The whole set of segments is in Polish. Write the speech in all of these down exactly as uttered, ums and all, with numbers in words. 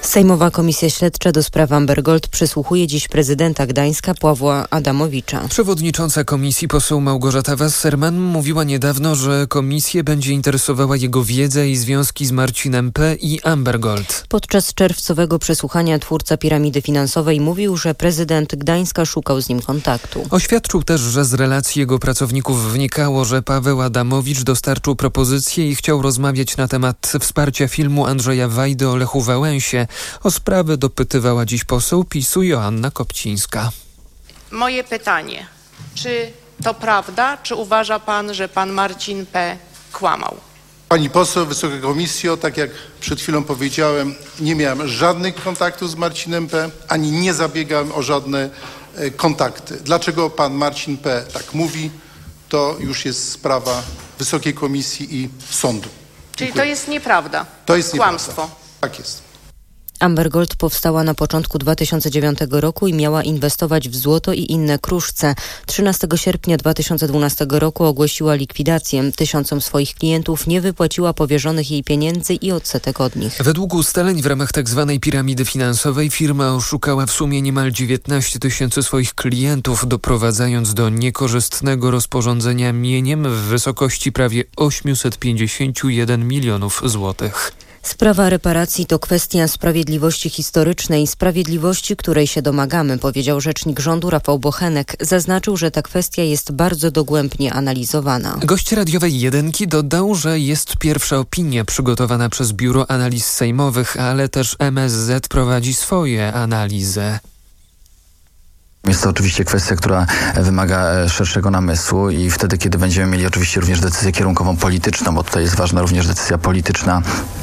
Sejmowa Komisja Śledcza do spraw Amber Gold przesłuchuje dziś prezydenta Gdańska Pawła Adamowicza. Przewodnicząca komisji poseł Małgorzata Wasserman mówiła niedawno, że komisję będzie interesowała jego wiedza i związki z Marcinem P. i Amber Gold. Podczas czerwcowego przesłuchania twórca piramidy finansowej mówił, że prezydent Gdańska szukał z nim kontaktu. Oświadczył też, że z relacji jego pracowników wynikało, że Paweł Adamowicz dostarczył propozycję i chciał rozmawiać na temat wsparcia filmu Andrzeja Wajdy o Lechu Wałęsie. O sprawę dopytywała dziś poseł PiSu Joanna Kopcińska. Moje pytanie, czy to prawda, czy uważa pan, że pan Marcin P. kłamał? Pani poseł, Wysoka Komisjo, tak jak przed chwilą powiedziałem, nie miałem żadnych kontaktów z Marcinem P., ani nie zabiegałem o żadne e, kontakty. Dlaczego pan Marcin P. tak mówi, to już jest sprawa Wysokiej Komisji i sądu. Czyli Dziękuję. to jest nieprawda? To jest kłamstwo. Nieprawda. Tak jest. Amber Gold powstała na początku dwa tysiące dziewiątego roku i miała inwestować w złoto i inne kruszce. trzynastego sierpnia dwa tysiące dwunastego roku ogłosiła likwidację. Tysiącom swoich klientów nie wypłaciła powierzonych jej pieniędzy i odsetek od nich. Według ustaleń w ramach tzw. piramidy finansowej firma oszukała w sumie niemal dziewiętnaście tysięcy swoich klientów, doprowadzając do niekorzystnego rozporządzenia mieniem w wysokości prawie osiemset pięćdziesiąt jeden milionów złotych. Sprawa reparacji to kwestia sprawiedliwości historycznej, sprawiedliwości, której się domagamy, powiedział rzecznik rządu Rafał Bochenek. Zaznaczył, że ta kwestia jest bardzo dogłębnie analizowana. Gość radiowej Jedynki dodał, że jest pierwsza opinia przygotowana przez Biuro Analiz Sejmowych, ale też M S Z prowadzi swoje analizy. Jest to oczywiście kwestia, która wymaga szerszego namysłu i wtedy, kiedy będziemy mieli oczywiście również decyzję kierunkową polityczną, bo tutaj jest ważna również decyzja polityczna,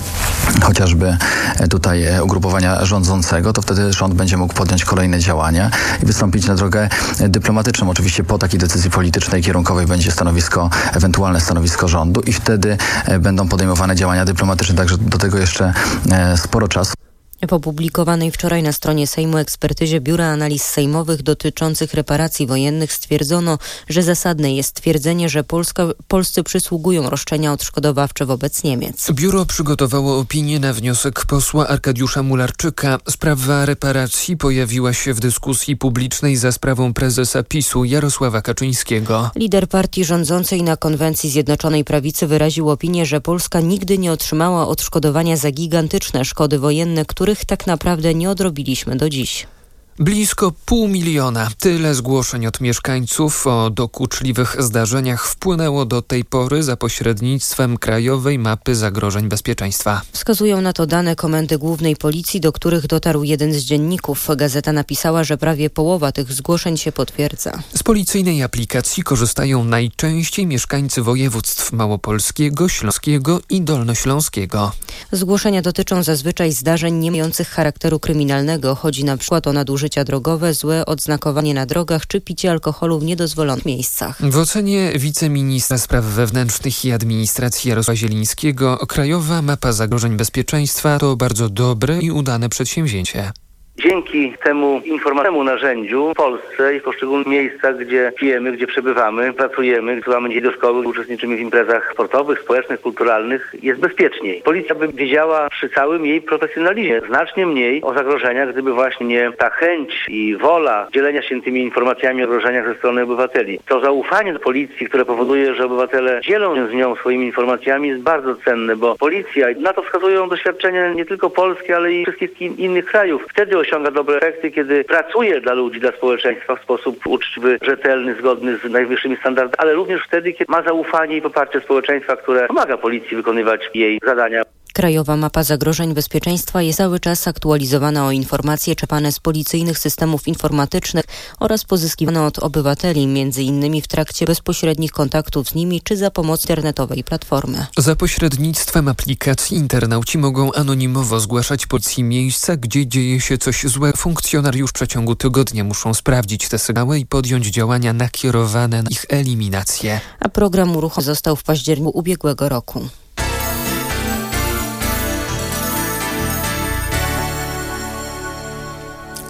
chociażby tutaj ugrupowania rządzącego, to wtedy rząd będzie mógł podjąć kolejne działania i wystąpić na drogę dyplomatyczną. Oczywiście po takiej decyzyi politycznej kierunkowej będzie stanowisko, ewentualne stanowisko rządu i wtedy będą podejmowane działania dyplomatyczne, także do tego jeszcze sporo czasu. W opublikowanej wczoraj na stronie Sejmu ekspertyzie Biura Analiz Sejmowych dotyczących reparacji wojennych stwierdzono, że zasadne jest twierdzenie, że Polska, Polsce przysługują roszczenia odszkodowawcze wobec Niemiec. Biuro przygotowało opinię na wniosek posła Arkadiusza Mularczyka. Sprawa reparacji pojawiła się w dyskusji publicznej za sprawą prezesa PiSu Jarosława Kaczyńskiego. Lider partii rządzącej na konwencji Zjednoczonej Prawicy wyraził opinię, że Polska nigdy nie otrzymała odszkodowania za gigantyczne szkody wojenne, które których tak naprawdę nie odrobiliśmy do dziś. Blisko pół miliona. Tyle zgłoszeń od mieszkańców o dokuczliwych zdarzeniach wpłynęło do tej pory za pośrednictwem Krajowej Mapy Zagrożeń Bezpieczeństwa. Wskazują na to dane Komendy Głównej Policji, do których dotarł jeden z dzienników. Gazeta napisała, że prawie połowa tych zgłoszeń się potwierdza. Z policyjnej aplikacji korzystają najczęściej mieszkańcy województw małopolskiego, śląskiego i dolnośląskiego. Zgłoszenia dotyczą zazwyczaj zdarzeń nie mających charakteru kryminalnego. Chodzi na przykład o nadużycie drogowe, złe odznakowanie na drogach czy picie alkoholu w niedozwolonych miejscach. W ocenie wiceministra spraw wewnętrznych i administracji Jarosława Zielińskiego Krajowa Mapa Zagrożeń Bezpieczeństwa to bardzo dobre i udane przedsięwzięcie. Dzięki temu informacyjnemu narzędziu w Polsce i w poszczególnych miejscach, gdzie pijemy, gdzie przebywamy, pracujemy, wysyłamy dzieci do szkoły, uczestniczymy w imprezach sportowych, społecznych, kulturalnych, jest bezpieczniej. Policja by wiedziała przy całym jej profesjonalizmie znacznie mniej o zagrożeniach, gdyby właśnie nie ta chęć i wola dzielenia się tymi informacjami o zagrożeniach ze strony obywateli. To zaufanie do policji, które powoduje, że obywatele dzielą się z nią swoimi informacjami, jest bardzo cenne, bo policja, na to wskazują doświadczenia nie tylko polskie, ale i wszystkich innych krajów. Wtedy osiąga dobre efekty, kiedy pracuje dla ludzi, dla społeczeństwa w sposób uczciwy, rzetelny, zgodny z najwyższymi standardami, ale również wtedy, kiedy ma zaufanie i poparcie społeczeństwa, które pomaga policji wykonywać jej zadania. Krajowa Mapa Zagrożeń Bezpieczeństwa jest cały czas aktualizowana o informacje czerpane z policyjnych systemów informatycznych oraz pozyskiwane od obywateli, między innymi w trakcie bezpośrednich kontaktów z nimi czy za pomocą internetowej platformy. Za pośrednictwem aplikacji internauci mogą anonimowo zgłaszać policji miejsca, gdzie dzieje się coś złego. Funkcjonariusz w przeciągu tygodnia muszą sprawdzić te sygnały i podjąć działania nakierowane na ich eliminację. A program uruchomiony został w październiku ubiegłego roku.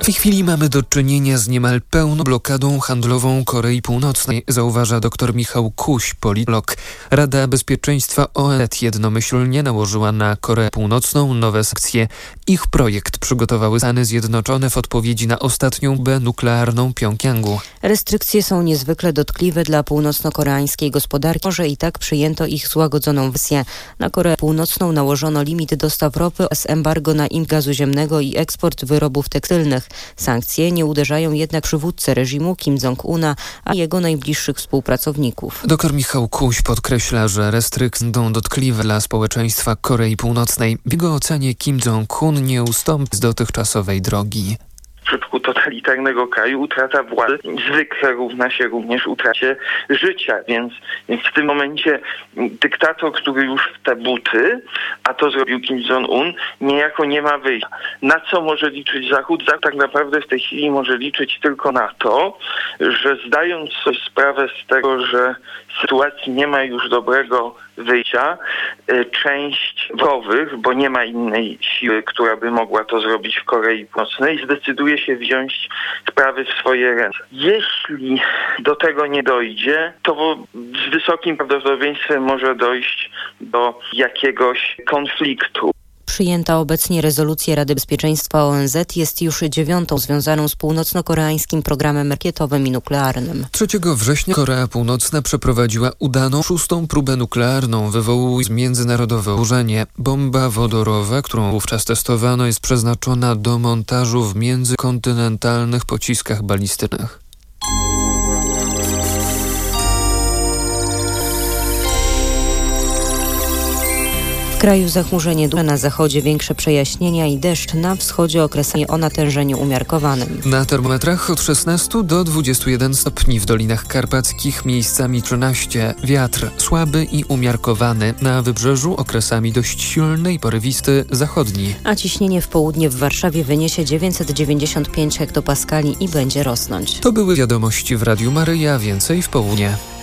W tej chwili mamy do czynienia z niemal pełną blokadą handlową Korei Północnej, zauważa dr Michał Kuś, politolog. Rada Bezpieczeństwa O N Z jednomyślnie nałożyła na Koreę Północną nowe sankcje. Ich projekt przygotowały Stany Zjednoczone w odpowiedzi na ostatnią bombę nuklearną Pjongjangu. Restrykcje są niezwykle dotkliwe dla północno-koreańskiej gospodarki. Może i tak przyjęto ich złagodzoną wersję. Na Koreę Północną nałożono limit dostaw ropy oraz embargo na import gazu ziemnego i eksport wyrobów tekstylnych. Sankcje nie uderzają jednak przywódcę reżimu Kim Jong-una, a jego najbliższych współpracowników. Dr Michał Kuś podkreśla, że restrykcje będą dotkliwe dla społeczeństwa Korei Północnej. W jego ocenie Kim Jong-un nie ustąpi z dotychczasowej drogi. W przypadku totalitarnego kraju utrata władzy zwykle równa się również utracie życia, więc, więc w tym momencie dyktator, który już w te buty, a to zrobił Kim Jong-un, niejako nie ma wyjścia. Na co może liczyć Zachód? Zachód tak naprawdę w tej chwili może liczyć tylko na to, że zdając sobie sprawę z tego, że sytuacji nie ma już dobrego wyjścia, część wrogowych, bo nie ma innej siły, która by mogła to zrobić w Korei Północnej, zdecyduje się wziąć sprawy w swoje ręce. Jeśli do tego nie dojdzie, to z wysokim prawdopodobieństwem może dojść do jakiegoś konfliktu. Przyjęta obecnie rezolucja Rady Bezpieczeństwa O N Z jest już dziewiątą związaną z północno-koreańskim programem rakietowym i nuklearnym. trzeciego września Korea Północna przeprowadziła udaną szóstą próbę nuklearną, wywołując międzynarodowe oburzenie. Bomba wodorowa, którą wówczas testowano, jest przeznaczona do montażu w międzykontynentalnych pociskach balistycznych. W kraju zachmurzenie duże, na zachodzie większe przejaśnienia i deszcz, na wschodzie okresami o natężeniu umiarkowanym. Na termometrach od szesnastu do dwudziestu jeden stopni, w Dolinach Karpackich miejscami trzynaście. Wiatr słaby i umiarkowany, na wybrzeżu okresami dość silny i porywisty zachodni. A ciśnienie w południe w Warszawie wyniesie dziewięćset dziewięćdziesiąt pięć hektopaskali i będzie rosnąć. To były wiadomości w Radiu Maryja, więcej w południe.